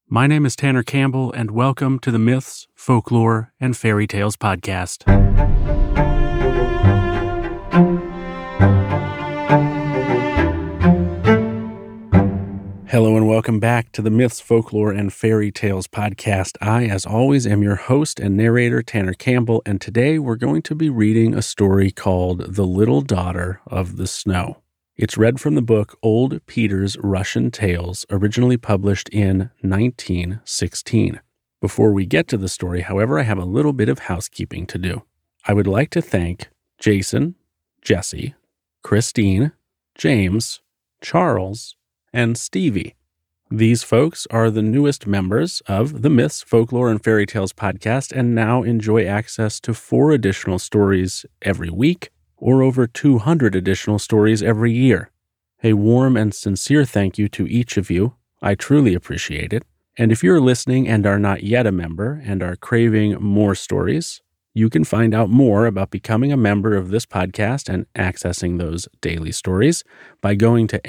My name is Tanner Campbell, and welcome to the Myths, Folklore, and Fairy Tales podcast. Hello and welcome back to the Myths, Folklore, and Fairy Tales podcast. I, as always, am your host and narrator, Tanner Campbell, and today we're going to be reading a story called The Little Daughter of the Snow. It's read from the book Old Peter's Russian Tales, originally published in 1916. Before we get to the story, however, I have a little bit of housekeeping to do. I would like to thank Jason, Jesse, Christine, James, Charles, and Stevie. These folks are the newest members of the Myths, Folklore, and Fairy Tales podcast and now enjoy access to 4 additional stories every week, or over 200 additional stories every year. A warm and sincere thank you to each of you. I truly appreciate it. And if you're listening and are not yet a member and are craving more stories, you can find out more about becoming a member of this podcast and accessing those daily stories by going to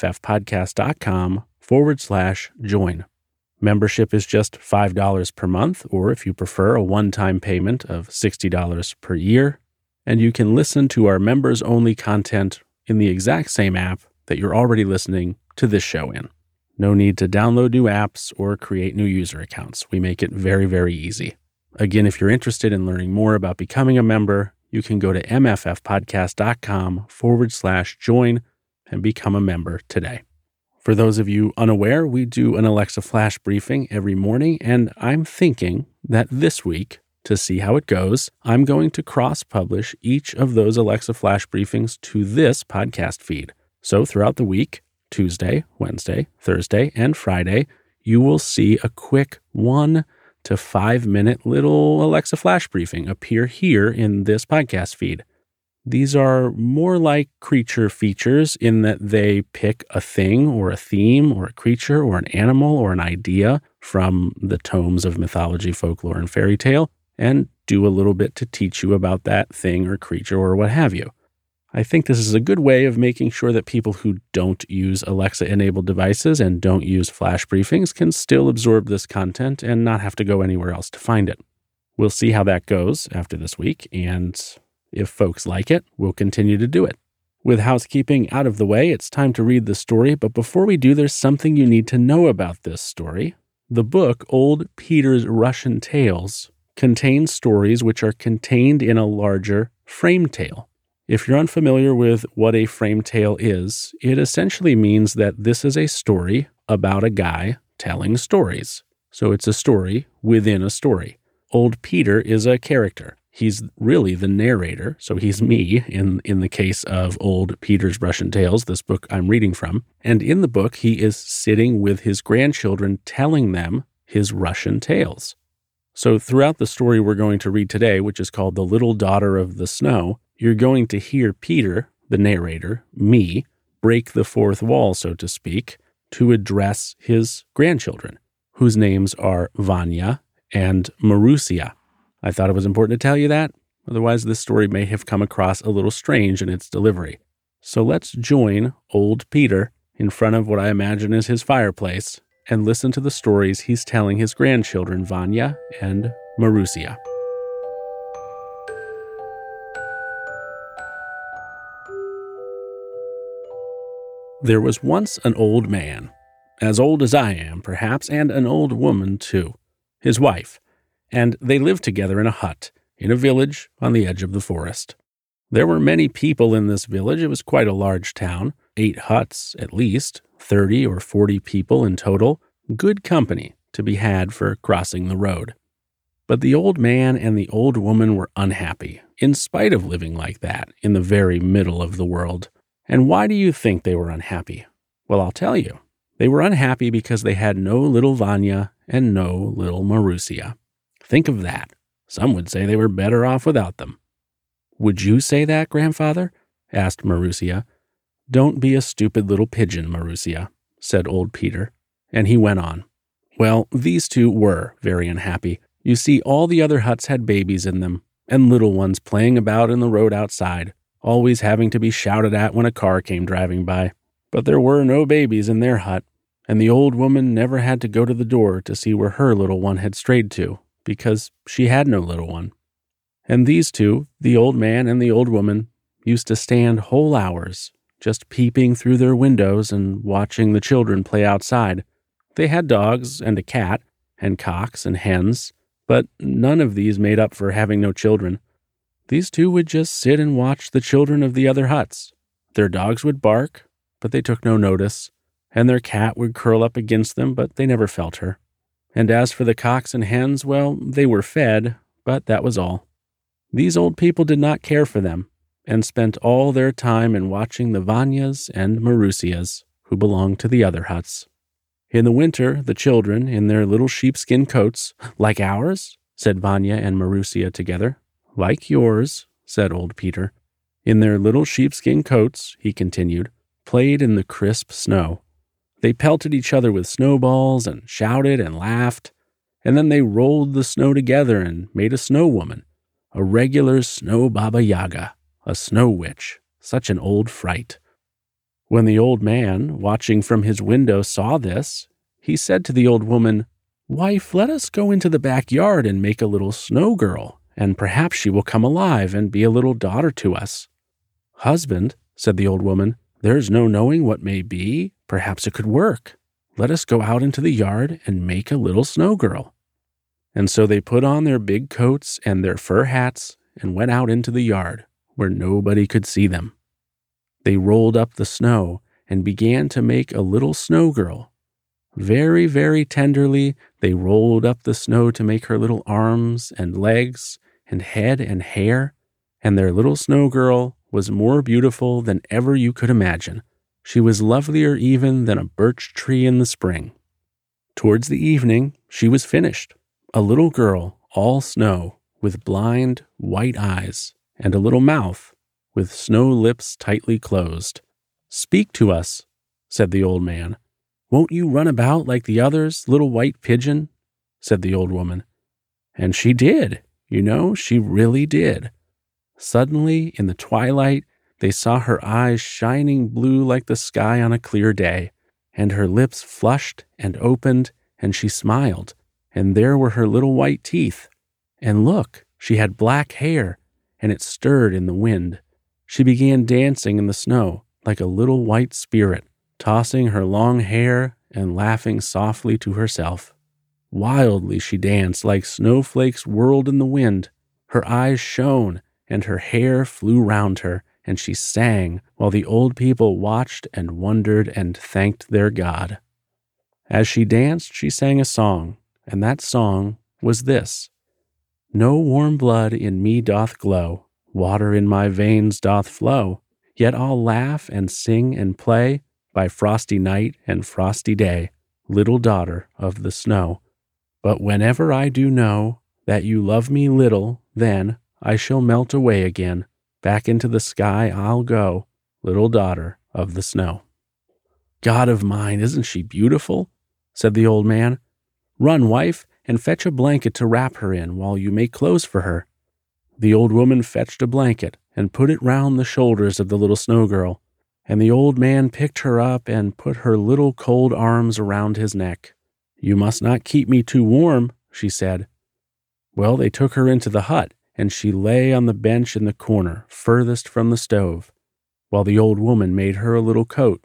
mffpodcast.com/join. Membership is just $5 per month, or if you prefer, a one-time payment of $60 per year. And you can listen to our members-only content in the exact same app that you're already listening to this show in. No need to download new apps or create new user accounts. We make it very, very easy. Again, if you're interested in learning more about becoming a member, you can go to mffpodcast.com/join and become a member today. For those of you unaware, we do an Alexa Flash briefing every morning, and I'm thinking that this week, to see how it goes, I'm going to cross-publish each of those Alexa Flash briefings to this podcast feed. So throughout the week, Tuesday, Wednesday, Thursday, and Friday, you will see a quick 1 to 5 minute little Alexa Flash briefing appear here in this podcast feed. These are more like creature features in that they pick a thing or a theme or a creature or an animal or an idea from the tomes of mythology, folklore, and fairy tale, and do a little bit to teach you about that thing or creature or what have you. I think this is a good way of making sure that people who don't use Alexa-enabled devices and don't use flash briefings can still absorb this content and not have to go anywhere else to find it. We'll see how that goes after this week, and if folks like it, we'll continue to do it. With housekeeping out of the way, it's time to read the story, but before we do, there's something you need to know about this story. The book, Old Peter's Russian Tales, contains stories which are contained in a larger frame tale. If you're unfamiliar with what a frame tale is, it essentially means that this is a story about a guy telling stories. So it's a story within a story. Old Peter is a character. He's really the narrator, so he's me in the case of Old Peter's Russian Tales, this book I'm reading from. And in the book, he is sitting with his grandchildren telling them his Russian tales. So throughout the story we're going to read today, which is called The Little Daughter of the Snow, you're going to hear Peter, the narrator, me, break the fourth wall, so to speak, to address his grandchildren, whose names are Vanya and Marusia. I thought it was important to tell you that, otherwise this story may have come across a little strange in its delivery. So let's join Old Peter in front of what I imagine is his fireplace and listen to the stories he's telling his grandchildren, Vanya and Marusia. There was once an old man, as old as I am, perhaps, and an old woman, too, his wife, and they lived together in a hut, in a village on the edge of the forest. There were many people in this village. It was quite a large town, 8 huts at least, 30 or 40 people in total, good company to be had for crossing the road. But the old man and the old woman were unhappy, in spite of living like that, in the very middle of the world. And why do you think they were unhappy? Well, I'll tell you. They were unhappy because they had no little Vanya and no little Marusia. Think of that. Some would say they were better off without them. Would you say that, grandfather? Asked Marusia. Don't be a stupid little pigeon, Marusia, said old Peter. And he went on. Well, these two were very unhappy. You see, all the other huts had babies in them, and little ones playing about in the road outside, always having to be shouted at when a car came driving by. But there were no babies in their hut, and the old woman never had to go to the door to see where her little one had strayed to, because she had no little one. And these two, the old man and the old woman, used to stand whole hours, just peeping through their windows and watching the children play outside. They had dogs and a cat, and cocks and hens, but none of these made up for having no children. These two would just sit and watch the children of the other huts. Their dogs would bark, but they took no notice, and their cat would curl up against them, but they never felt her. And as for the cocks and hens, well, they were fed, but that was all. These old people did not care for them, and spent all their time in watching the Vanyas and Marusias, who belonged to the other huts. In the winter, the children, in their little sheepskin coats, "Like ours?" said Vanya and Marusia together. "Like yours," said old Peter. In their little sheepskin coats, he continued, played in the crisp snow. They pelted each other with snowballs and shouted and laughed, and then they rolled the snow together and made a snow woman, a regular snow Baba Yaga, a snow witch, such an old fright. When the old man, watching from his window, saw this, he said to the old woman, "Wife, let us go into the backyard and make a little snow girl, and perhaps she will come alive and be a little daughter to us." "Husband," said the old woman, "there's no knowing what may be. Perhaps it could work. Let us go out into the yard and make a little snow girl." And so they put on their big coats and their fur hats and went out into the yard, where nobody could see them. They rolled up the snow and began to make a little snow girl. Very, very tenderly, they rolled up the snow to make her little arms and legs and head and hair, and their little snow girl was more beautiful than ever you could imagine. She was lovelier even than a birch tree in the spring. Towards the evening, she was finished, a little girl, all snow, with blind, white eyes, and a little mouth, with snow lips tightly closed. "Speak to us," said the old man. "Won't you run about like the others, little white pigeon?" said the old woman. And she did, she really did. Suddenly, in the twilight, they saw her eyes shining blue like the sky on a clear day, and her lips flushed and opened, and she smiled, and there were her little white teeth. And look, she had black hair, and it stirred in the wind. She began dancing in the snow like a little white spirit, tossing her long hair and laughing softly to herself. Wildly she danced like snowflakes whirled in the wind. Her eyes shone, and her hair flew round her, and she sang while the old people watched and wondered and thanked their God. As she danced, she sang a song, and that song was this: "No warm blood in me doth glow, water in my veins doth flow, yet I'll laugh and sing and play by frosty night and frosty day, little daughter of the snow. But whenever I do know that you love me little, then I shall melt away again. Back into the sky I'll go, little daughter of the snow." "God of mine, isn't she beautiful?" said the old man. "Run, wife, and fetch a blanket to wrap her in while you make clothes for her." The old woman fetched a blanket and put it round the shoulders of the little snow girl, and the old man picked her up and put her little cold arms around his neck. "You must not keep me too warm," she said. Well, they took her into the hut, and she lay on the bench in the corner, furthest from the stove, while the old woman made her a little coat.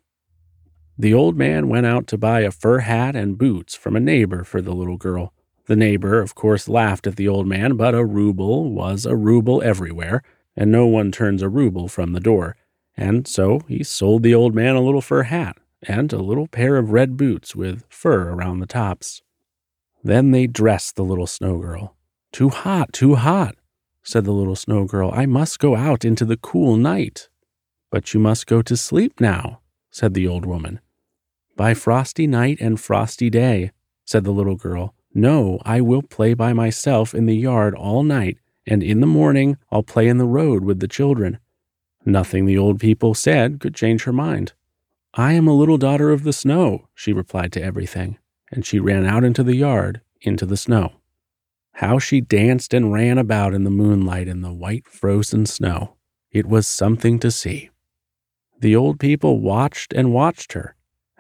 The old man went out to buy a fur hat and boots from a neighbor for the little girl. The neighbor, of course, laughed at the old man, but a ruble was a ruble everywhere, and no one turns a ruble from the door. And so he sold the old man a little fur hat and a little pair of red boots with fur around the tops. Then they dressed the little snow girl. Too hot, said the little snow girl. "I must go out into the cool night." "But you must go to sleep now," said the old woman. "By frosty night and frosty day," said the little girl. "No, I will play by myself in the yard all night, and in the morning I'll play in the road with the children." Nothing the old people said could change her mind. "I am a little daughter of the snow," she replied to everything, and she ran out into the yard, into the snow. How she danced and ran about in the moonlight in the white frozen snow. It was something to see. The old people watched and watched her,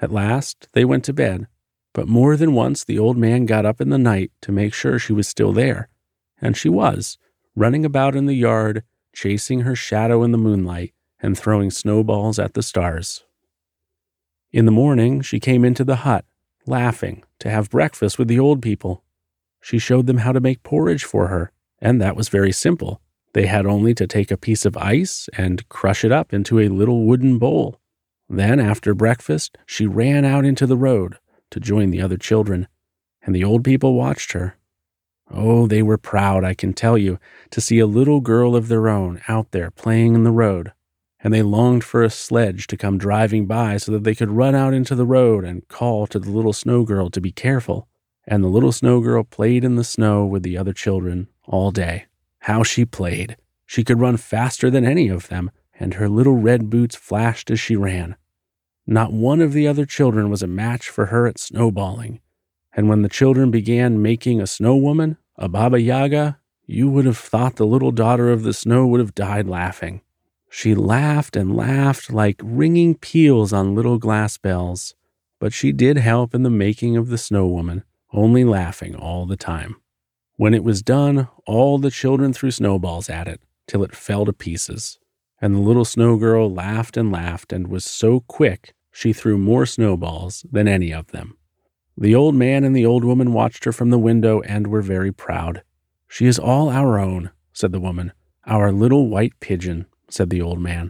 At last they went to bed, but more than once the old man got up in the night to make sure she was still there, and she was, running about in the yard, chasing her shadow in the moonlight and throwing snowballs at the stars. In the morning, she came into the hut, laughing, to have breakfast with the old people. She showed them how to make porridge for her, and that was very simple. They had only to take a piece of ice and crush it up into a little wooden bowl. Then, after breakfast, she ran out into the road to join the other children, and the old people watched her. Oh, they were proud, I can tell you, to see a little girl of their own out there playing in the road, and they longed for a sledge to come driving by so that they could run out into the road and call to the little snow girl to be careful. And the little snow girl played in the snow with the other children all day. How she played! She could run faster than any of them, and her little red boots flashed as she ran. Not one of the other children was a match for her at snowballing. And when the children began making a snow woman, a Baba Yaga, you would have thought the little daughter of the snow would have died laughing. She laughed and laughed like ringing peals on little glass bells, but she did help in the making of the snow woman, only laughing all the time. When it was done, all the children threw snowballs at it, till it fell to pieces. And the little snow girl laughed and was so quick she threw more snowballs than any of them. The old man and the old woman watched her from the window and were very proud. "She is all our own," said the woman. "Our little white pigeon," said the old man.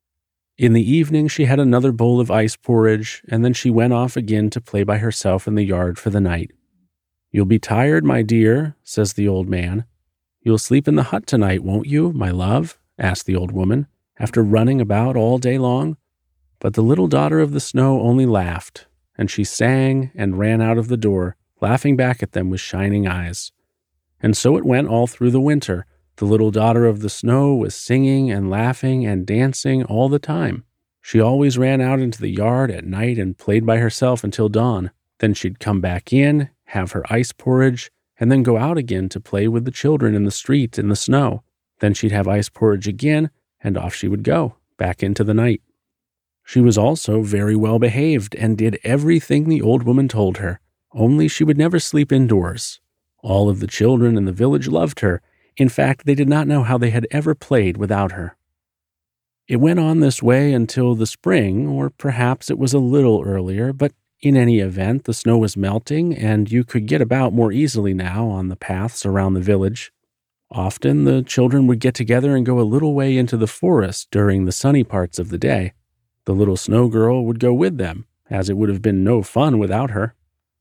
In the evening she had another bowl of ice porridge, and then she went off again to play by herself in the yard for the night. "You'll be tired, my dear," says the old man. "You'll sleep in the hut tonight, won't you, my love?" asked the old woman, after running about all day long. But the little daughter of the snow only laughed, and she sang and ran out of the door, laughing back at them with shining eyes. And so it went all through the winter. The little daughter of the snow was singing and laughing and dancing all the time. She always ran out into the yard at night and played by herself until dawn. Then she'd come back in, have her ice porridge, and then go out again to play with the children in the street in the snow. Then she'd have ice porridge again, and off she would go, back into the night. She was also very well behaved and did everything the old woman told her, only she would never sleep indoors. All of the children in the village loved her. In fact, they did not know how they had ever played without her. It went on this way until the spring, or perhaps it was a little earlier, but in any event, the snow was melting and you could get about more easily now on the paths around the village. Often the children would get together and go a little way into the forest during the sunny parts of the day. The little snow girl would go with them, as it would have been no fun without her.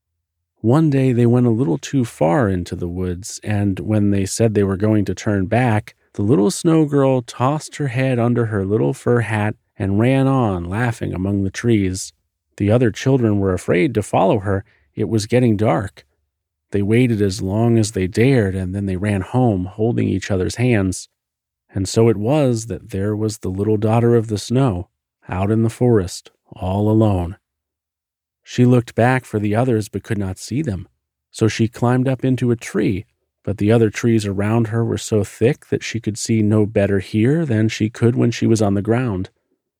One day they went a little too far into the woods, and when they said they were going to turn back, the little snow girl tossed her head under her little fur hat and ran on, laughing among the trees. The other children were afraid to follow her. It was getting dark. They waited as long as they dared, and then they ran home, holding each other's hands. And so it was that there was the little daughter of the snow, out in the forest, all alone. She looked back for the others but could not see them, so she climbed up into a tree, but the other trees around her were so thick that she could see no better here than she could when she was on the ground.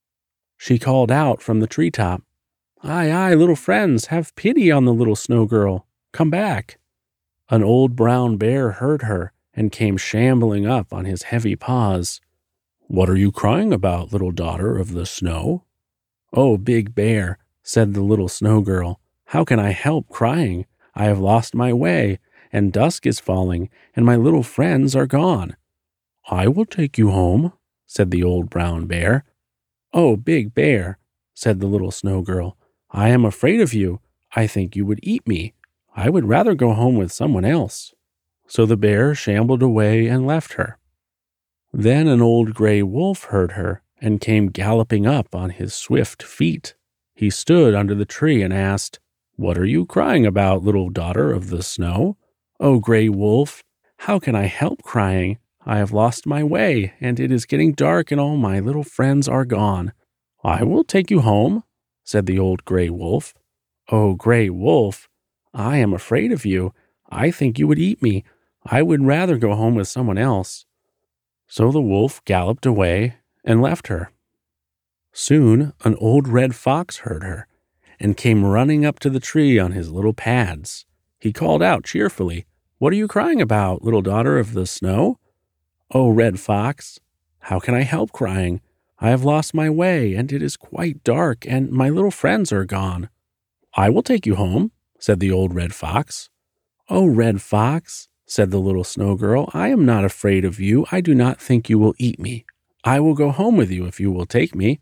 She called out from the treetop, "Aye, aye, little friends, have pity on the little snow girl. Come back." An old brown bear heard her and came shambling up on his heavy paws. "What are you crying about, little daughter of the snow?" "Oh, Big Bear," said the little snow girl, "how can I help crying? I have lost my way, and dusk is falling, and my little friends are gone." "I will take you home," said the old brown bear. "Oh, Big Bear," said the little snow girl, "I am afraid of you. I think you would eat me. I would rather go home with someone else." So the bear shambled away and left her. Then an old gray wolf heard her and came galloping up on his swift feet. He stood under the tree and asked, "What are you crying about, little daughter of the snow?" "Oh, Gray Wolf, how can I help crying? I have lost my way, and it is getting dark, and all my little friends are gone." "I will take you home," said the old Gray Wolf. "Oh, Gray Wolf, I am afraid of you. I think you would eat me. I would rather go home with someone else." So the wolf galloped away and left her. Soon an old red fox heard her, and came running up to the tree on his little pads. He called out cheerfully, "What are you crying about, little daughter of the snow?" "Oh, Red Fox, how can I help crying? I have lost my way, and it is quite dark, and my little friends are gone." "I will take you home," said the old Red Fox. "Oh, Red Fox," said the little snow girl, "I am not afraid of you. I do not think you will eat me. I will go home with you if you will take me."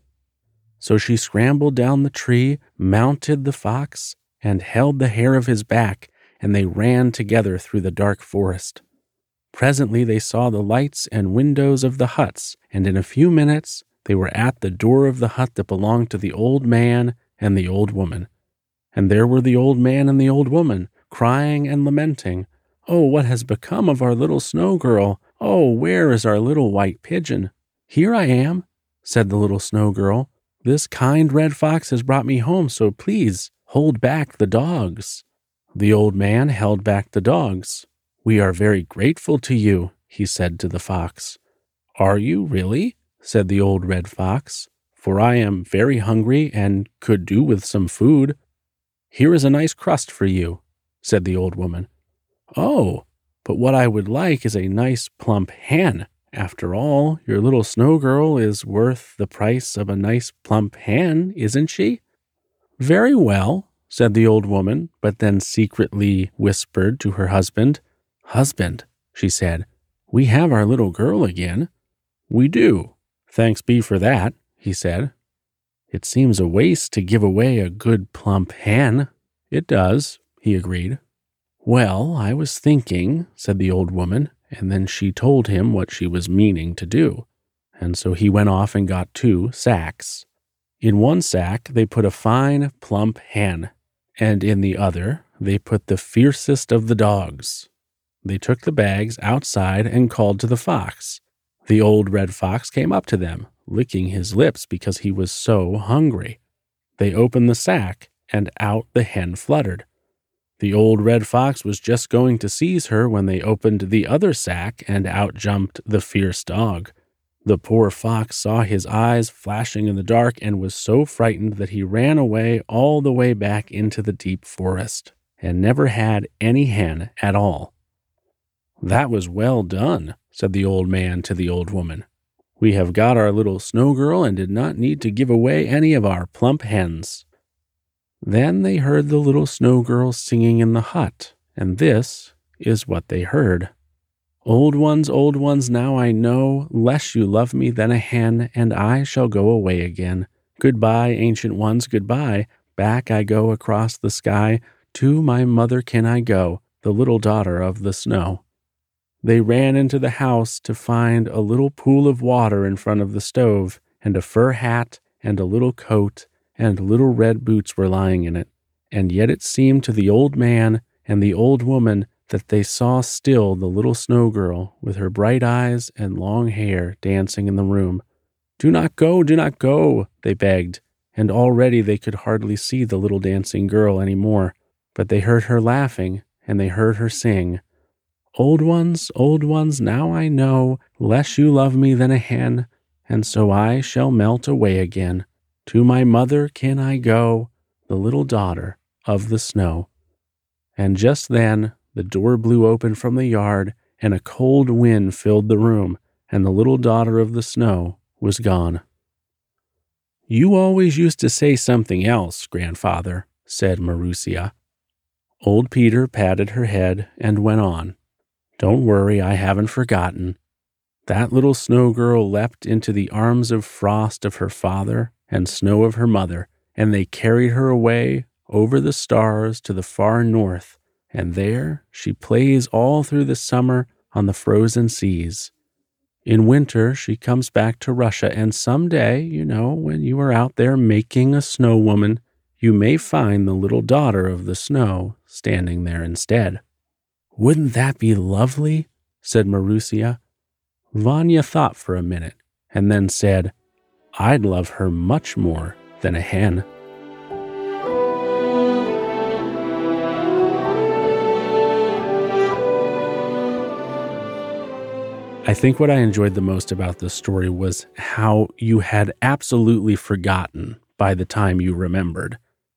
So she scrambled down the tree, mounted the fox, and held the hair of his back, and they ran together through the dark forest. Presently they saw the lights and windows of the huts, and in a few minutes they were at the door of the hut that belonged to the old man and the old woman. And there were the old man and the old woman, crying and lamenting, "Oh, what has become of our little snow girl? Oh, where is our little white pigeon?" "Here I am," said the little snow girl. "This kind Red Fox has brought me home, so please hold back the dogs." The old man held back the dogs. "We are very grateful to you," he said to the fox. "Are you really?" said the old Red Fox, "for I am very hungry and could do with some food." "Here is a nice crust for you," said the old woman. "Oh, but what I would like is a nice plump hen. After all, your little snow girl is worth the price of a nice plump hen, isn't she?" "Very well," said the old woman, but then secretly whispered to her husband. "Husband," she said, "we have our little girl again." "We do. Thanks be for that," he said. "It seems a waste to give away a good plump hen." "It does," he agreed. "Well, I was thinking," said the old woman, and then she told him what she was meaning to do. And so he went off and got 2 sacks. In one sack they put a fine, plump hen, and in the other they put the fiercest of the dogs. They took the bags outside and called to the fox. The old Red Fox came up to them, licking his lips because he was so hungry. They opened the sack, and out the hen fluttered. The old Red Fox was just going to seize her when they opened the other sack, and out jumped the fierce dog. The poor fox saw his eyes flashing in the dark and was so frightened that he ran away all the way back into the deep forest, and never had any hen at all. "That was well done," said the old man to the old woman. "We have got our little snow girl and did not need to give away any of our plump hens." Then they heard the little snow girl singing in the hut, and this is what they heard. Old ones, now I know, less you love me than a hen, and I shall go away again. Goodbye, ancient ones, goodbye. Back I go across the sky. To my mother can I go, the little daughter of the snow." They ran into the house to find a little pool of water in front of the stove, and a fur hat and a little coat and little red boots were lying in it. And yet it seemed to the old man and the old woman that they saw still the little snow girl with her bright eyes and long hair dancing in the room. Do not go, they begged, and already they could hardly see the little dancing girl any more, but they heard her laughing, and they heard her sing, old ones, now I know, less you love me than a hen, and so I shall melt away again. To my mother can I go, the little daughter of the snow." And just then the door blew open from the yard, and a cold wind filled the room, and the little daughter of the snow was gone. "You always used to say something else, grandfather," said Maroosia. Old Peter patted her head and went on. "Don't worry, I haven't forgotten. That little snow girl leapt into the arms of frost of her father and snow of her mother, and they carried her away over the stars to the far north, and there she plays all through the summer on the frozen seas. In winter, she comes back to Russia, and someday, when you are out there making a snow woman, you may find the little daughter of the snow standing there instead." "Wouldn't that be lovely?" said Maroosia. Vanya thought for a minute, and then said, "I'd love her much more than a hen." I think what I enjoyed the most about this story was how you had absolutely forgotten by the time you remembered.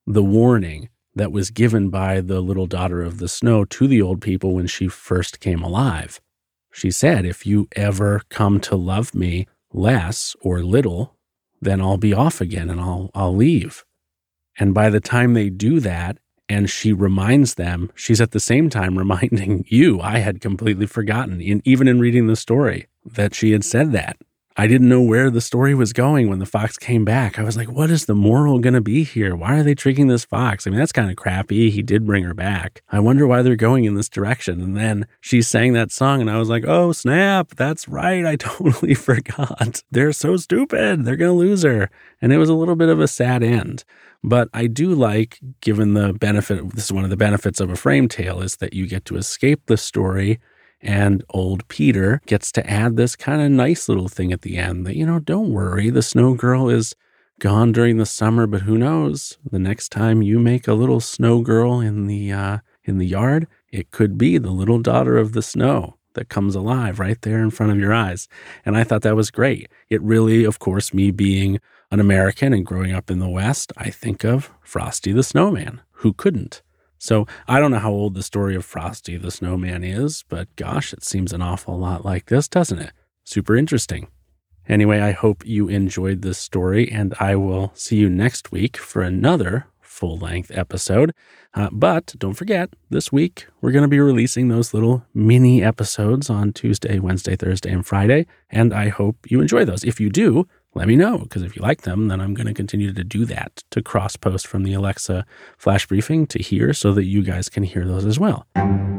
the warning that was given by the little daughter of the snow to the old people when she first came alive. She said, if you ever come to love me less or little, then I'll be off again and I'll leave. And by the time they do that, and she reminds them, she's at the same time reminding you, I had completely forgotten, even in reading the story, that she had said that. I didn't know where the story was going when the fox came back. I was like, what is the moral going to be here? Why are they tricking this fox? I mean, that's kind of crappy. He did bring her back. I wonder why they're going in this direction. And then she sang that song and I was like, oh, snap. That's right. I totally forgot. They're so stupid. They're going to lose her. And it was a little bit of a sad end. But I do like, given the benefit, this is one of the benefits of a frame tale, is that you get to escape the story. And old Peter gets to add this kind of nice little thing at the end that, don't worry, the snow girl is gone during the summer, but who knows? The next time you make a little snow girl in the yard, it could be the little daughter of the snow that comes alive right there in front of your eyes. And I thought that was great. It really, of course, me being an American and growing up in the West, I think of Frosty the Snowman. Who couldn't? So I don't know how old the story of Frosty the Snowman is, but gosh, it seems an awful lot like this, doesn't it? Super interesting. Anyway, I hope you enjoyed this story, and I will see you next week for another full-length episode. But don't forget, this week, we're going to be releasing those little mini episodes on Tuesday, Wednesday, Thursday, and Friday, and I hope you enjoy those. If you do, let me know, because if you like them, then I'm going to continue to do that, to cross-post from the Alexa Flash Briefing to here so that you guys can hear those as well.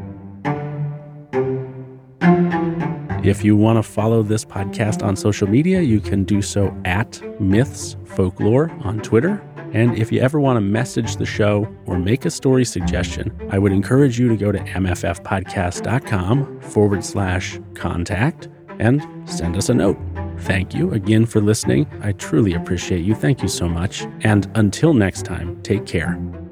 If you want to follow this podcast on social media, you can do so at Myths Folklore on Twitter. And if you ever want to message the show or make a story suggestion, I would encourage you to go to mffpodcast.com/contact and send us a note. Thank you again for listening. I truly appreciate you. Thank you so much. And until next time, take care.